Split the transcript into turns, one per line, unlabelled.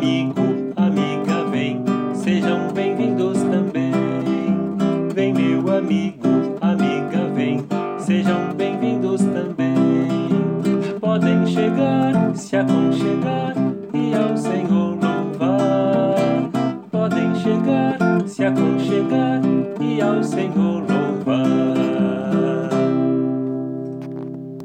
amigo, amiga, vem, sejam bem-vindos também. Vem, meu amigo, amiga, vem, sejam bem-vindos também. Podem chegar, se aconchegar e ao Senhor louvar. Podem chegar, se aconchegar e ao Senhor